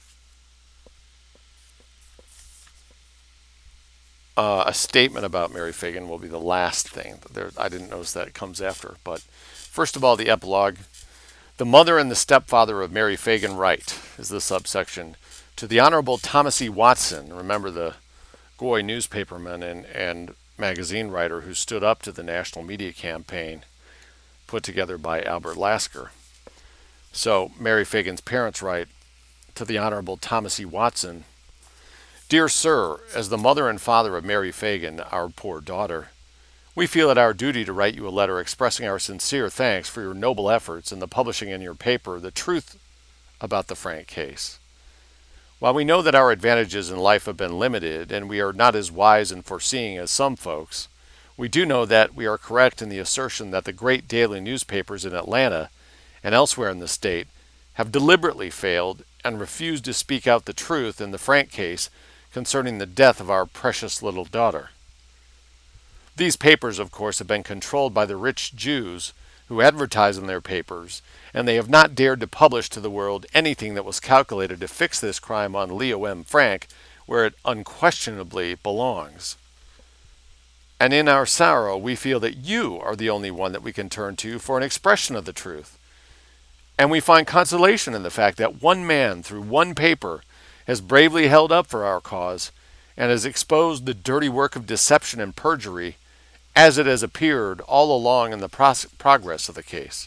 Uh, a statement about Mary Phagan will be the last thing. There, I didn't notice that it comes after. But first of all, the epilogue. The mother and the stepfather of Mary Phagan write, is the subsection, to the Honorable Thomas E. Watson, remember the Goy newspaperman and, and magazine writer who stood up to the national media campaign put together by Albert Lasker. So Mary Phagan's parents write to the Honorable Thomas E. Watson, Dear Sir, as the mother and father of Mary Phagan, our poor daughter, we feel it our duty to write you a letter expressing our sincere thanks for your noble efforts in the publishing in your paper the truth about the Frank case. While we know that our advantages in life have been limited and we are not as wise and foreseeing as some folks, we do know that we are correct in the assertion that the great daily newspapers in Atlanta and elsewhere in the state have deliberately failed and refused to speak out the truth in the Frank case concerning the death of our precious little daughter. These papers, of course, have been controlled by the rich Jews who advertise in their papers, and they have not dared to publish to the world anything that was calculated to fix this crime on Leo M. Frank where it unquestionably belongs. And in our sorrow, we feel that you are the only one that we can turn to for an expression of the truth. And we find consolation in the fact that one man, through one paper, has bravely held up for our cause and has exposed the dirty work of deception and perjury as it has appeared all along in the pro- progress of the case.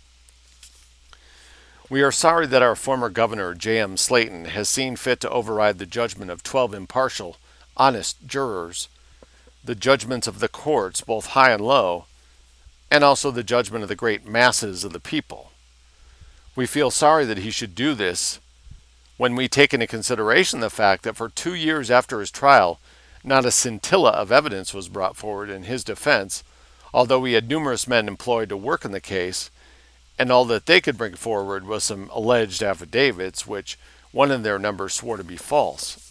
We are sorry that our former governor, J M Slayton, has seen fit to override the judgment of twelve impartial, honest jurors, the judgments of the courts, both high and low, and also the judgment of the great masses of the people. We feel sorry that he should do this when we take into consideration the fact that for two years after his trial, not a scintilla of evidence was brought forward in his defense, although we had numerous men employed to work in the case, and all that they could bring forward was some alleged affidavits, which one in their number swore to be false.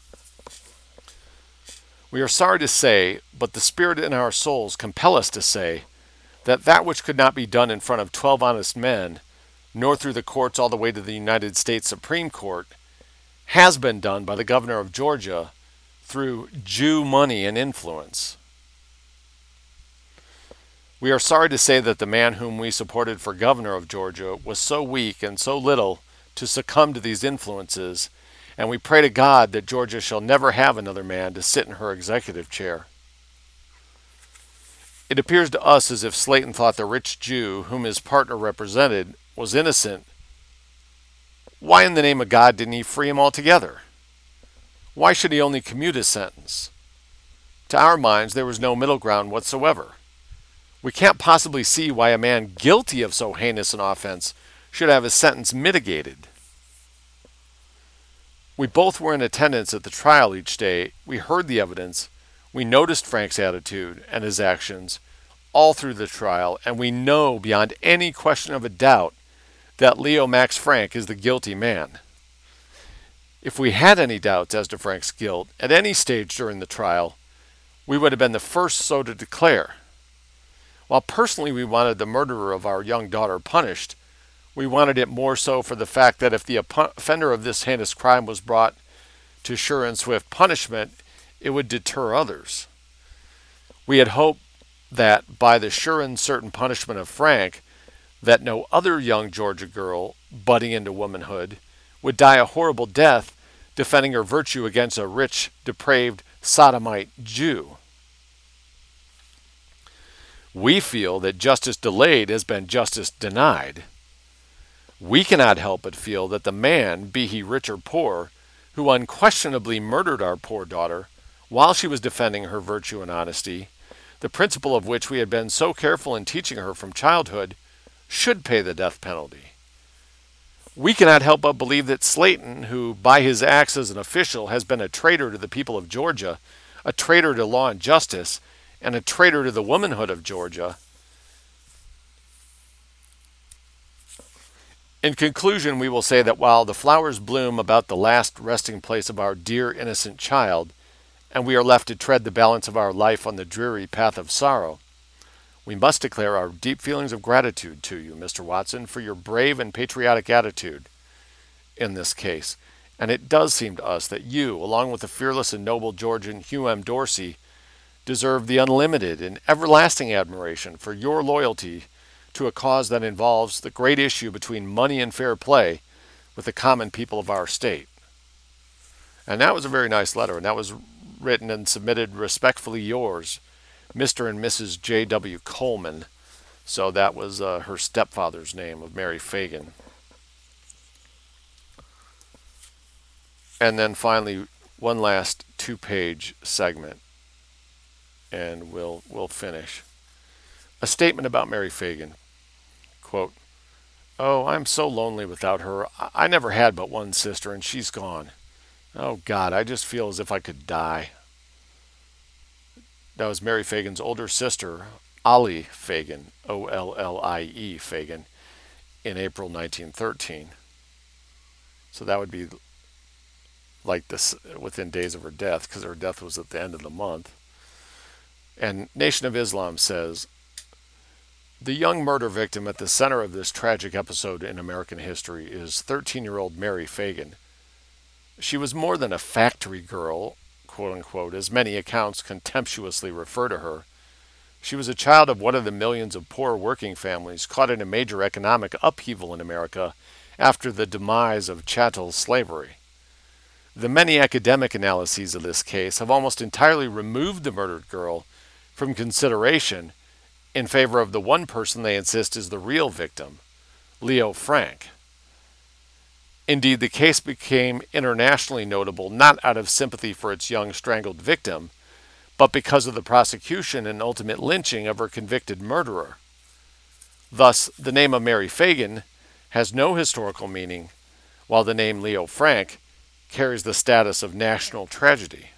We are sorry to say, but the spirit in our souls compel us to say, that that which could not be done in front of twelve honest men, nor through the courts all the way to the United States Supreme Court, has been done by the governor of Georgia through Jew money and influence. We are sorry to say that the man whom we supported for governor of Georgia was so weak and so little to succumb to these influences, and we pray to God that Georgia shall never have another man to sit in her executive chair. It appears to us as if Slayton thought the rich Jew whom his partner represented was innocent. Why in the name of God didn't he free him altogether? Why should he only commute his sentence? To our minds, there was no middle ground whatsoever. We can't possibly see why a man guilty of so heinous an offense should have his sentence mitigated. We both were in attendance at the trial each day. We heard the evidence. We noticed Frank's attitude and his actions all through the trial, and we know beyond any question of a doubt that Leo Max Frank is the guilty man. If we had any doubts as to Frank's guilt at any stage during the trial, we would have been the first so to declare. While personally we wanted the murderer of our young daughter punished, we wanted it more so for the fact that if the offender of this heinous crime was brought to sure and swift punishment, it would deter others. We had hoped that by the sure and certain punishment of Frank, that no other young Georgia girl budding into womanhood would die a horrible death defending her virtue against a rich, depraved, sodomite Jew. We feel that justice delayed has been justice denied. We cannot help but feel that the man, be he rich or poor, who unquestionably murdered our poor daughter while she was defending her virtue and honesty, the principle of which we had been so careful in teaching her from childhood, should pay the death penalty. We cannot help but believe that Slayton, who by his acts as an official has been a traitor to the people of Georgia, a traitor to law and justice, and a traitor to the womanhood of Georgia. In conclusion, we will say that while the flowers bloom about the last resting place of our dear innocent child, and we are left to tread the balance of our life on the dreary path of sorrow, we must declare our deep feelings of gratitude to you, Mister Watson, for your brave and patriotic attitude in this case. And it does seem to us that you, along with the fearless and noble Georgian Hugh M. Dorsey, deserve the unlimited and everlasting admiration for your loyalty to a cause that involves the great issue between money and fair play with the common people of our state. And that was a very nice letter, and that was written and submitted respectfully yours, Mister and Missus J W. Coleman. So that was uh, her stepfather's name of Mary Fagan. And then finally, one last two-page segment, and we'll we'll finish. A statement about Mary Fagan. Quote, "Oh, I'm so lonely without her. I never had but one sister, and she's gone. Oh, God, I just feel as if I could die." That was Mary Fagan's older sister, Ollie Fagan, O L L I E Fagan, in April nineteen thirteen. So that would be like this within days of her death, because her death was at the end of the month. And Nation of Islam says, the young murder victim at the center of this tragic episode in American history is thirteen-year-old Mary Fagan. She was more than a factory girl, quote-unquote, as many accounts contemptuously refer to her. She was a child of one of the millions of poor working families caught in a major economic upheaval in America after the demise of chattel slavery. The many academic analyses of this case have almost entirely removed the murdered girl from consideration in favor of the one person they insist is the real victim, Leo Frank. Indeed, the case became internationally notable not out of sympathy for its young strangled victim, but because of the prosecution and ultimate lynching of her convicted murderer. Thus, the name of Mary Fagan has no historical meaning, while the name Leo Frank carries the status of national tragedy.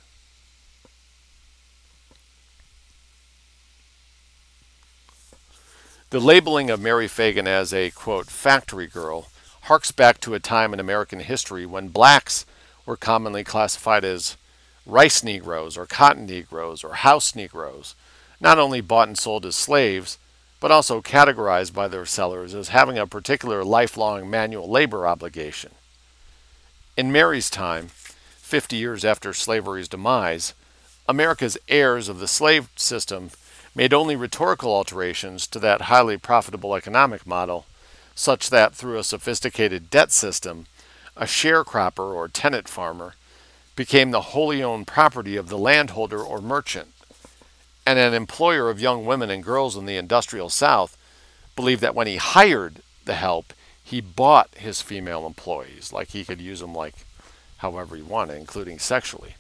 The labeling of Mary Fagan as a, quote, factory girl harks back to a time in American history when blacks were commonly classified as rice Negroes or cotton Negroes or house Negroes, not only bought and sold as slaves, but also categorized by their sellers as having a particular lifelong manual labor obligation. In Mary's time, fifty years after slavery's demise, America's heirs of the slave system made only rhetorical alterations to that highly profitable economic model, such that through a sophisticated debt system, a sharecropper or tenant farmer became the wholly owned property of the landholder or merchant, and an employer of young women and girls in the industrial South believed that when he hired the help, he bought his female employees, like he could use them like however he wanted, including sexually.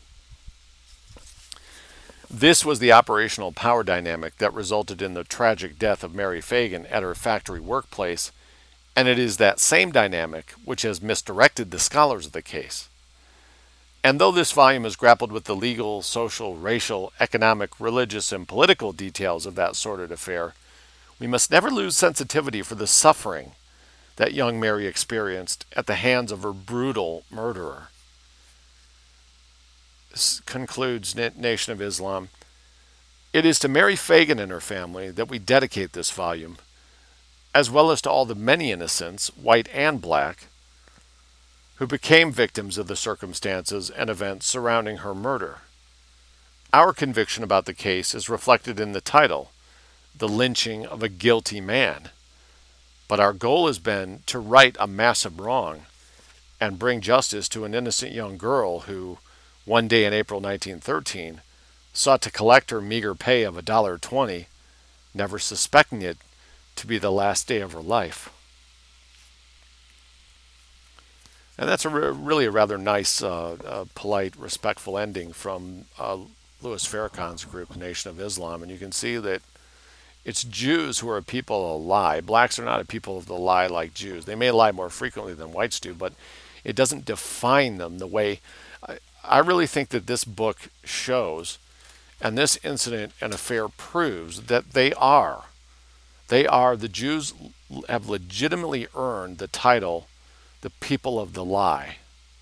This was the operational power dynamic that resulted in the tragic death of Mary Fagan at her factory workplace, and it is that same dynamic which has misdirected the scholars of the case. And though this volume has grappled with the legal, social, racial, economic, religious, and political details of that sordid affair, we must never lose sensitivity for the suffering that young Mary experienced at the hands of her brutal murderer. This concludes Nation of Islam. It is to Mary Fagan and her family that we dedicate this volume, as well as to all the many innocents, white and black, who became victims of the circumstances and events surrounding her murder. Our conviction about the case is reflected in the title, the lynching of a guilty man. But our goal has been to right a massive wrong and bring justice to an innocent young girl who, one day in April nineteen thirteen, sought to collect her meager pay of a dollar twenty, never suspecting it to be the last day of her life. And that's a re- really a rather nice, uh, uh, polite, respectful ending from uh, Louis Farrakhan's group, the Nation of Islam. And you can see that it's Jews who are a people of the lie. Blacks are not a people of the lie like Jews. They may lie more frequently than whites do, but it doesn't define them the way. I, I really think that this book shows, and this incident and affair proves, that they are. They are, the Jews have legitimately earned the title, the people of the lie.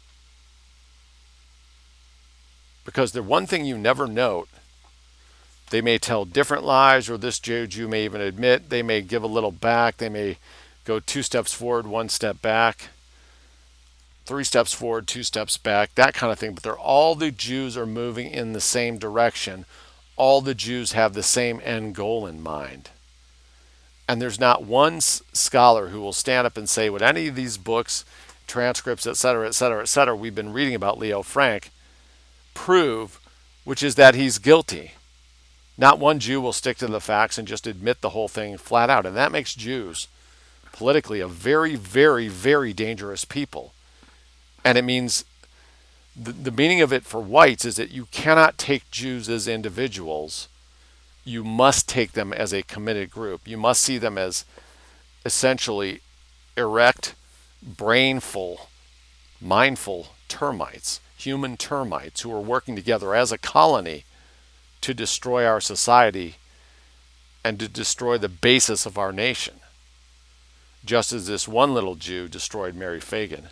Because the one thing you never note, they may tell different lies, or this Jew, Jew may even admit, they may give a little back, they may go two steps forward, one step back, three steps forward, two steps back, that kind of thing. But they're all the Jews are moving in the same direction. All the Jews have the same end goal in mind. And there's not one scholar who will stand up and say, what any of these books, transcripts, et cetera, et cetera, et cetera, we've been reading about Leo Frank, prove, which is that he's guilty. Not one Jew will stick to the facts and just admit the whole thing flat out. And that makes Jews politically a very, very, very dangerous people. And it means, the, the meaning of it for whites is that you cannot take Jews as individuals. You must take them as a committed group. You must see them as essentially erect, brainful, mindful termites, human termites who are working together as a colony to destroy our society and to destroy the basis of our nation. Just as this one little Jew destroyed Mary Phagan.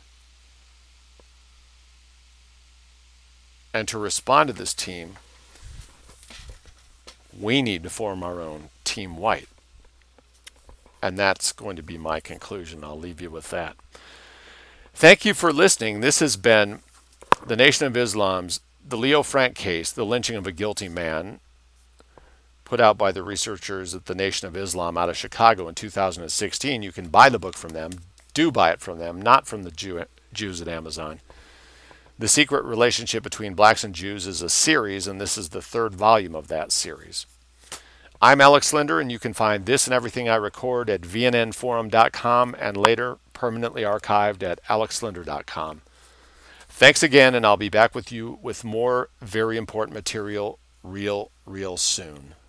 And to respond to this team, we need to form our own Team White. And that's going to be my conclusion. I'll leave you with that. Thank you for listening. This has been the Nation of Islam's The Leo Frank Case, the lynching of a guilty man, put out by the researchers at the Nation of Islam out of Chicago in two thousand sixteen. You can buy the book from them. Do buy it from them, not from the Jew, Jews at Amazon. The Secret Relationship Between Blacks and Jews is a series, and this is the third volume of that series. I'm Alex Linder, and you can find this and everything I record at V N N forum dot com and later permanently archived at alex linder dot com. Thanks again, and I'll be back with you with more very important material real, real soon.